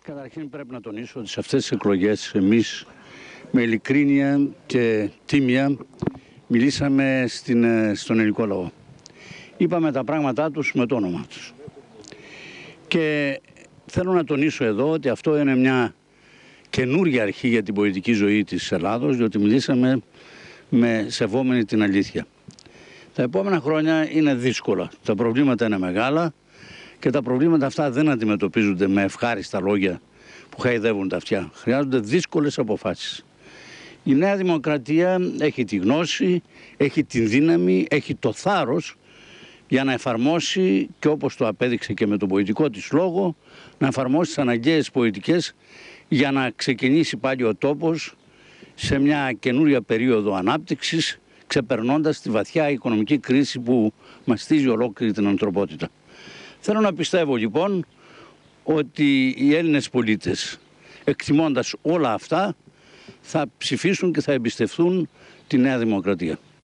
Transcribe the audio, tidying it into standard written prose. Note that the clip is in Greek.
Καταρχήν πρέπει να τονίσω ότι σε αυτές τις εκλογές εμείς με ειλικρίνεια και τίμια μιλήσαμε στον ελληνικό λαό. Είπαμε τα πράγματά τους με το όνομα τους. Και θέλω να τονίσω εδώ ότι αυτό είναι μια καινούργια αρχή για την πολιτική ζωή της Ελλάδος, διότι μιλήσαμε με σεβόμενη την αλήθεια. Τα επόμενα χρόνια είναι δύσκολα. Τα προβλήματα είναι μεγάλα και τα προβλήματα αυτά δεν αντιμετωπίζονται με ευχάριστα λόγια που χαϊδεύουν τα αυτιά. Χρειάζονται δύσκολες αποφάσεις. Η Νέα Δημοκρατία έχει τη γνώση, έχει τη δύναμη, έχει το θάρρος για να εφαρμόσει, και όπως το απέδειξε και με τον πολιτικό της λόγο, να εφαρμόσει τις αναγκαίες πολιτικές για να ξεκινήσει πάλι ο τόπος σε μια καινούρια περίοδο ανάπτυξης, ξεπερνώντας τη βαθιά οικονομική κρίση που μαστίζει ολόκληρη την ανθρωπότητα. Θέλω να πιστεύω λοιπόν ότι οι Έλληνες πολίτες, εκτιμώντας όλα αυτά, θα ψηφίσουν και θα εμπιστευτούν τη Νέα Δημοκρατία.